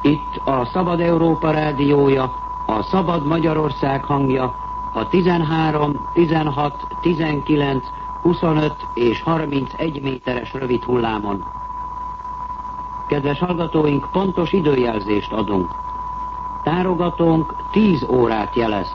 Itt a Szabad Európa rádiója, a Szabad Magyarország hangja, a 13, 16, 19, 25 és 31 méteres rövid hullámon. Kedves hallgatóink, pontos időjelzést adunk. Tárogatónk 10 órát jelez.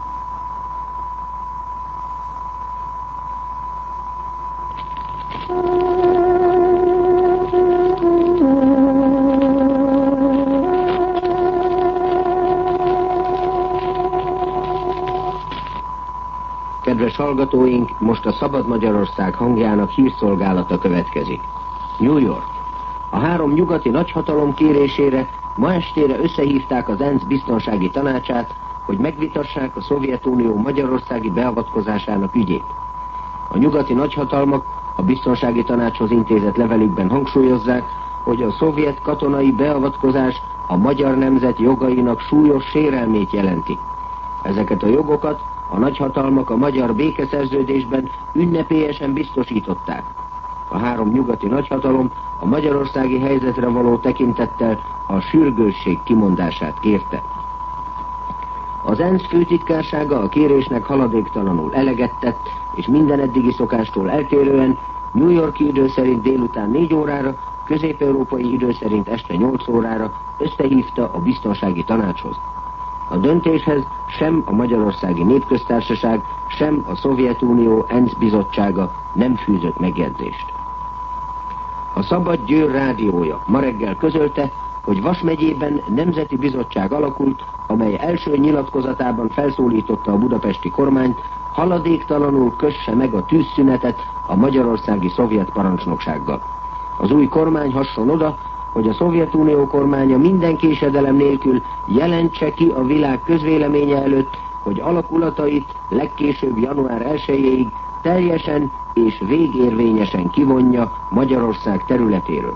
Kedves hallgatóink, most a Szabad Magyarország hangjának hírszolgálata következik. New York. A 3 nyugati nagyhatalom kérésére ma estére összehívták az ENSZ biztonsági tanácsát, hogy megvitassák a Szovjetunió magyarországi beavatkozásának ügyét. A nyugati nagyhatalmak a biztonsági tanácshoz intézett levelükben hangsúlyozzák, hogy a szovjet katonai beavatkozás a magyar nemzet jogainak súlyos sérelmét jelenti. Ezeket a jogokat a nagyhatalmak a magyar békeszerződésben ünnepélyesen biztosították. A 3 nyugati nagyhatalom a magyarországi helyzetre való tekintettel a sürgősség kimondását kérte. Az ENSZ főtitkársága a kérésnek haladéktalanul eleget tett, és minden eddigi szokástól eltérően New Yorki idő szerint délután 4 órára, közép-európai idő szerint este 8 órára összehívta a biztonsági tanácshoz. A döntéshez sem a Magyarországi Népköztársaság, sem a Szovjetunió ENSZ bizottsága nem fűzött megjegyzést. A Szabad Győr rádiója ma reggel közölte, hogy Vas megyében nemzeti bizottság alakult, amely első nyilatkozatában felszólította a budapesti kormányt, haladéktalanul kösse meg a tűzszünetet a magyarországi szovjet parancsnoksággal. Az új kormány hasson oda, hogy a Szovjetunió kormánya minden késedelem nélkül jelentse ki a világ közvéleménye előtt, hogy alakulatait legkésőbb január 1-ig teljesen és végérvényesen kivonja Magyarország területéről.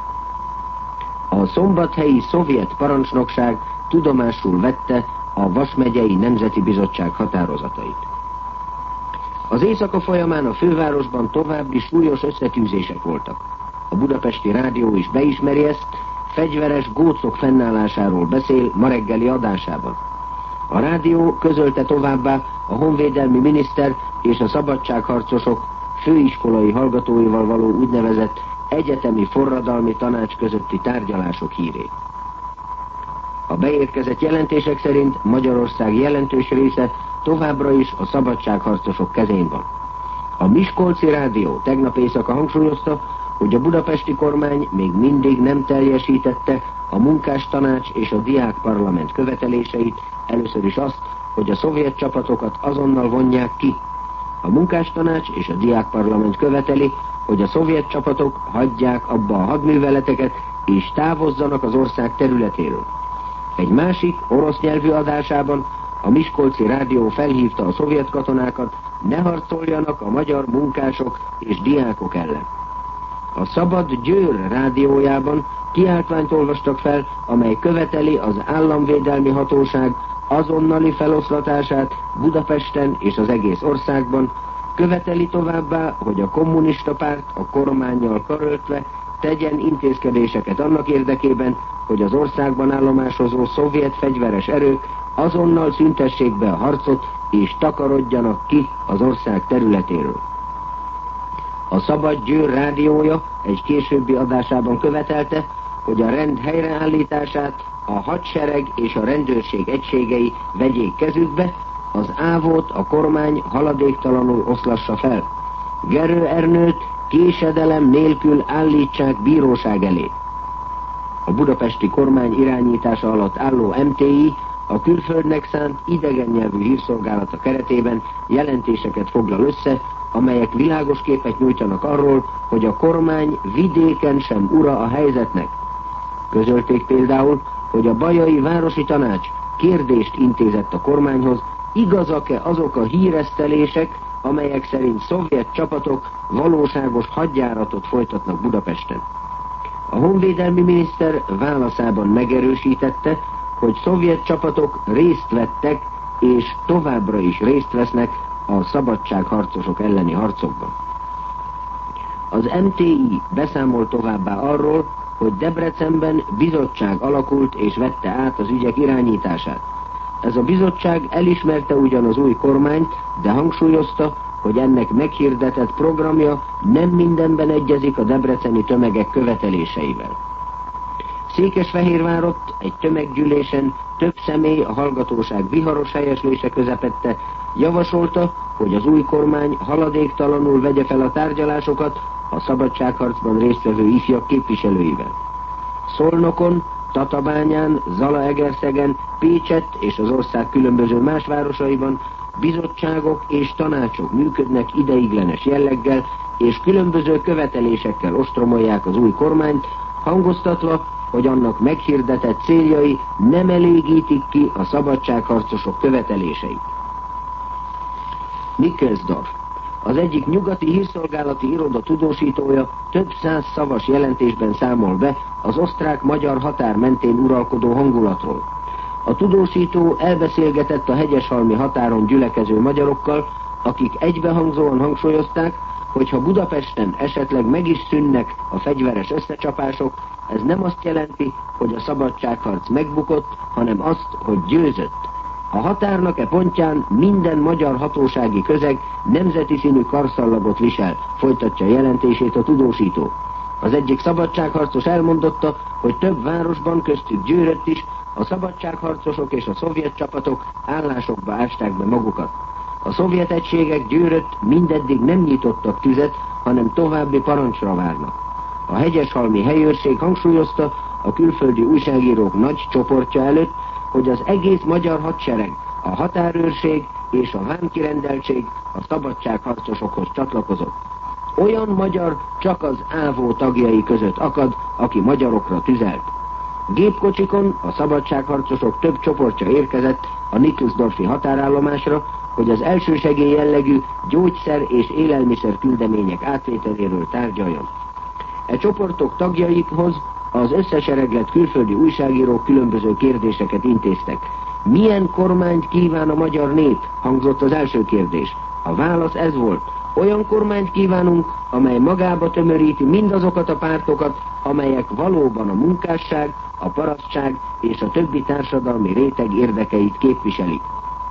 A szombathelyi szovjet parancsnokság tudomásul vette a Vas megyei Nemzeti Bizottság határozatait. Az éjszaka folyamán a fővárosban további súlyos összetűzések voltak. A budapesti rádió is beismeri ezt, fegyveres gócok fennállásáról beszél ma reggeli adásában. A rádió közölte továbbá a honvédelmi miniszter és a szabadságharcosok főiskolai hallgatóival való úgynevezett egyetemi forradalmi tanács közötti tárgyalások hírét. A beérkezett jelentések szerint Magyarország jelentős része továbbra is a szabadságharcosok kezén van. A Miskolci rádió tegnap éjszaka hangsúlyozta, hogy a budapesti kormány még mindig nem teljesítette a munkástanács és a diákparlament követeléseit, először is azt, hogy a szovjet csapatokat azonnal vonják ki. A munkástanács és a diákparlament követeli, hogy a szovjet csapatok hagyják abba a hadműveleteket és távozzanak az ország területéről. Egy másik, orosz nyelvű adásában a Miskolci rádió felhívta a szovjet katonákat, ne harcoljanak a magyar munkások és diákok ellen. A Szabad Győr rádiójában kiáltványt olvastak fel, amely követeli az államvédelmi hatóság azonnali feloszlatását Budapesten és az egész országban, követeli továbbá, hogy a kommunista párt a kormánnyal karöltve tegyen intézkedéseket annak érdekében, hogy az országban állomásozó szovjet fegyveres erők azonnal szüntessék be a harcot és takarodjanak ki az ország területéről. A Szabad Győr rádiója egy későbbi adásában követelte, hogy a rend helyreállítását a hadsereg és a rendőrség egységei vegyék kezükbe, az ávót a kormány haladéktalanul oszlassa fel. Gerő Ernőt késedelem nélkül állítsák bíróság elé. A budapesti kormány irányítása alatt álló MTI a külföldnek szánt idegen nyelvű hírszolgálata keretében jelentéseket foglal össze, amelyek világos képet nyújtanak arról, hogy a kormány vidéken sem ura a helyzetnek. Közölték például, hogy a Bajai Városi Tanács kérdést intézett a kormányhoz, igazak-e azok a híresztelések, amelyek szerint szovjet csapatok valóságos hadjáratot folytatnak Budapesten. A honvédelmi miniszter válaszában megerősítette, hogy szovjet csapatok részt vettek és továbbra is részt vesznek a szabadságharcosok elleni harcokban. Az MTI beszámol továbbá arról, hogy Debrecenben bizottság alakult és vette át az ügyek irányítását. Ez a bizottság elismerte ugyan az új kormányt, de hangsúlyozta, hogy ennek meghirdetett programja nem mindenben egyezik a debreceni tömegek követeléseivel. Székesfehérvárott egy tömeggyűlésen több személy a hallgatóság viharos helyeslése közepette javasolta, hogy az új kormány haladéktalanul vegye fel a tárgyalásokat a szabadságharcban résztvevő ifjak képviselőivel. Szolnokon, Tatabányán, Zalaegerszegen, Pécsett és az ország különböző más városaiban bizottságok és tanácsok működnek ideiglenes jelleggel, és különböző követelésekkel ostromolják az új kormányt, hangoztatva, hogy annak meghirdetett céljai nem elégítik ki a szabadságharcosok követeléseit. Nickelsdorf, az egyik nyugati hírszolgálati iroda tudósítója több száz szavas jelentésben számol be az osztrák-magyar határ mentén uralkodó hangulatról. A tudósító elbeszélgetett a hegyeshalmi határon gyülekező magyarokkal, akik egybehangzóan hangsúlyozták, hogy ha Budapesten esetleg meg is szűnnek a fegyveres összecsapások, ez nem azt jelenti, hogy a szabadságharc megbukott, hanem azt, hogy győzött. A határnak e pontján minden magyar hatósági közeg nemzeti színű karszallagot visel, folytatja jelentését a tudósító. Az egyik szabadságharcos elmondotta, hogy több városban, köztük Győrött is, a szabadságharcosok és a szovjet csapatok állásokba ásták be magukat. A szovjet egységek Győrött mindeddig nem nyitottak tüzet, hanem további parancsra várnak. A hegyeshalmi helyőrség hangsúlyozta a külföldi újságírók nagy csoportja előtt, hogy az egész magyar hadsereg, a határőrség és a vámkirendeltség a szabadságharcosokhoz csatlakozott. Olyan magyar csak az ÁVÓ tagjai között akad, aki magyarokra tüzelt. Gépkocsikon a szabadságharcosok több csoportja érkezett a Nickelsdorfi határállomásra, hogy az elsősegély jellegű gyógyszer és élelmiszer küldemények átvételéről tárgyaljon. E csoportok tagjaikhoz az összesereglett külföldi újságírók különböző kérdéseket intéztek. Milyen kormányt kíván a magyar nép? Hangzott az első kérdés. A válasz ez volt. Olyan kormányt kívánunk, amely magába tömöríti mindazokat a pártokat, amelyek valóban a munkásság, a parasztság és a többi társadalmi réteg érdekeit képviselik.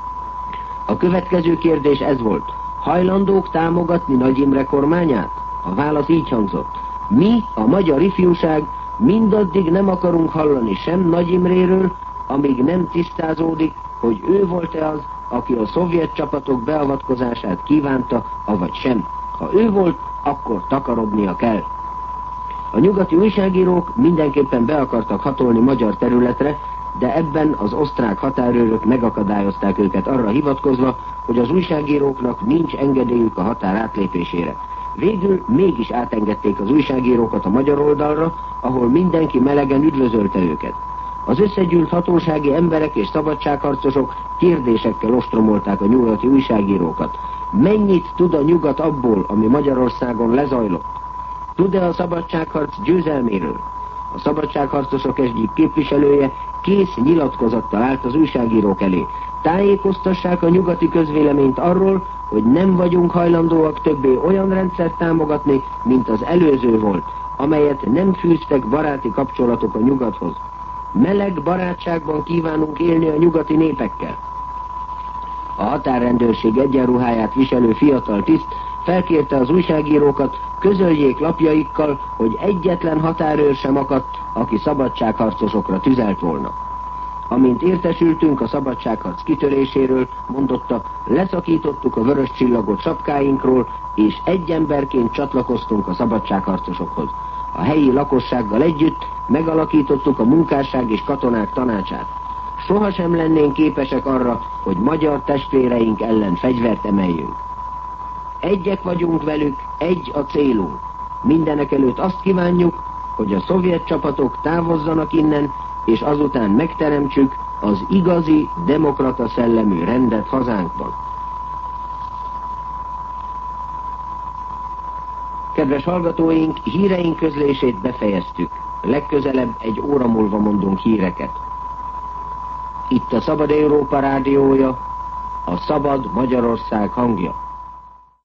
A következő kérdés ez volt. Hajlandók támogatni Nagy Imre kormányát? A válasz így hangzott. Mi, a magyar ifjúság, mindaddig nem akarunk hallani sem Nagy Imréről, amíg nem tisztázódik, hogy ő volt-e az, aki a szovjet csapatok beavatkozását kívánta, avagy sem. Ha ő volt, akkor takarodnia kell. A nyugati újságírók mindenképpen be akartak hatolni magyar területre, de ebben az osztrák határőrök megakadályozták őket arra hivatkozva, hogy az újságíróknak nincs engedélyük a határ átlépésére. Végül mégis átengedték az újságírókat a magyar oldalra, ahol mindenki melegen üdvözölte őket. Az összegyűlt hatósági emberek és szabadságharcosok kérdésekkel ostromolták a nyugati újságírókat. Mennyit tud a nyugat abból, ami Magyarországon lezajlott? Tud-e a szabadságharc győzelméről? A szabadságharcosok egyik képviselője kész nyilatkozattal állt az újságírók elé. Tájékoztassák a nyugati közvéleményt arról, hogy nem vagyunk hajlandóak többé olyan rendszert támogatni, mint az előző volt, amelyet nem fűztek baráti kapcsolatok a nyugathoz. Meleg barátságban kívánunk élni a nyugati népekkel. A határrendőrség egyenruháját viselő fiatal tiszt felkérte az újságírókat, közöljék lapjaikkal, hogy egyetlen határőr sem akadt, aki szabadságharcosokra tüzelt volna. Amint értesültünk a szabadságharc kitöréséről, mondotta, leszakítottuk a vörös csillagot sapkáinkról, és egy emberként csatlakoztunk a szabadságharcosokhoz. A helyi lakossággal együtt megalakítottuk a munkásság és katonák tanácsát. Sohasem lennénk képesek arra, hogy magyar testvéreink ellen fegyvert emeljünk. Egyek vagyunk velük, egy a célunk. Mindenekelőtt azt kívánjuk, hogy a szovjet csapatok távozzanak innen, és azután megteremtsük az igazi, demokrata szellemű rendet hazánkban. Kedves hallgatóink, híreink közlését befejeztük. Legközelebb egy óra múlva mondunk híreket. Itt a Szabad Európa rádiója, a Szabad Magyarország hangja.